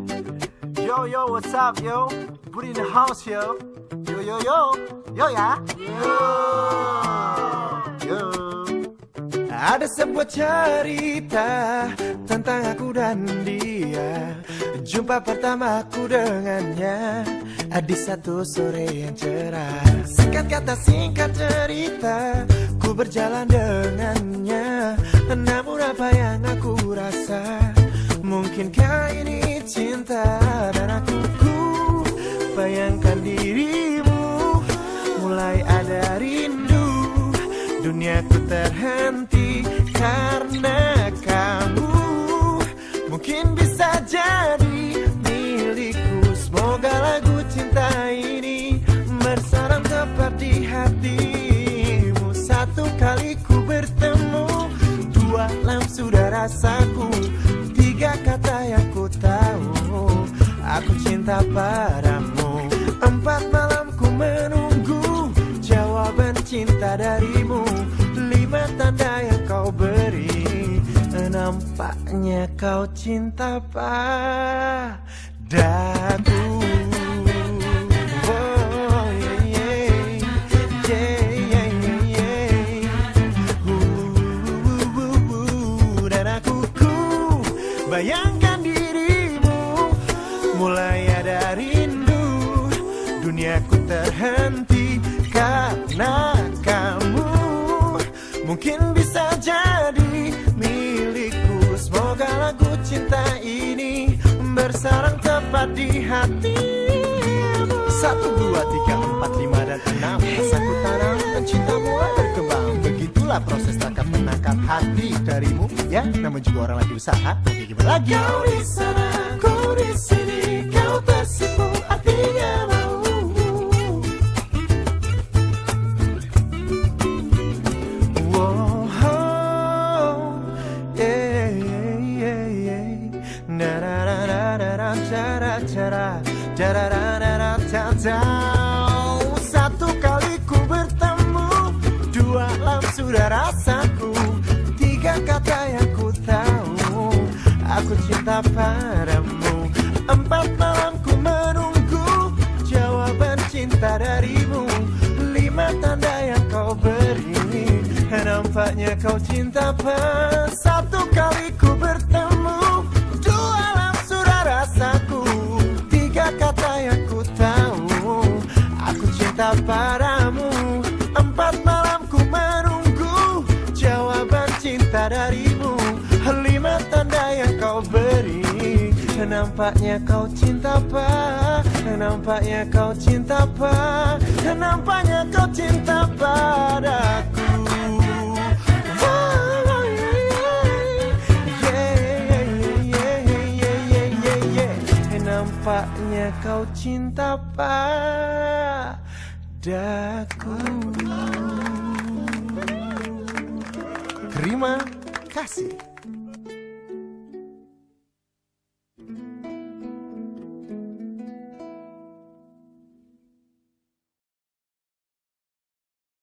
Yo, what's up, yo? Put in the house, yo. Yo ya. Yo. Ada sebuah cerita tentang aku dan dia. Jumpa pertamaku dengannya di satu sore yang cerah. Singkat kata singkat cerita, ku berjalan dengannya. Namun apa yang aku rasa, mungkinkah ini cinta? Dan aku bayangkan dirimu, mulai ada rindu. Duniaku terhenti karena kamu. Mungkin bisa jadi milikku. Semoga lagu cinta ini bersarang tepat di hatimu. Satu kali ku bertemu, dua lam sudah rasaku, tiga kata yang ku tahu, aku cinta padamu. Empat malam ku menunggu jawaban cinta darimu. Lima tanda yang kau beri, nampaknya kau cinta padaku. Oh, yeah, yeah, yeah. Dan aku bayangkan dirimu, mulai ada rindu. Duniaku terhenti karena kamu. Mungkin bisa jadi milikku. Semoga lagu cinta ini bersarang tepat di hatimu. 1, 2, 3, 4, 5, dan 6. Rasaku tanam dan cinta mulai berkembang. Begitulah proses tangkap menangkap hati darimu. Ya, namun juga orang lagi usaha. Oke, gimana lagi? Kau di sana, kau di sini, kau tersipu, artinya mau. Satu kali ku bertemu, dua lam sudah rasaku, tiga kata yang ku tahu, aku cinta padamu. Empat malam ku menunggu jawaban cinta darimu. Lima tanda yang kau beri, nampaknya kau cinta padamu. Satu kali ku bertemu, dua lam sudah rasaku, tiga kata yang ku tahu, aku cinta padamu. Empat malam ku menunggu jawaban cinta darimu. Lima tanda yang kau beri, nampaknya kau cinta nampaknya kau cinta nampaknya kau cinta padaku. Nampaknya kau cinta padaku. Terima kasih.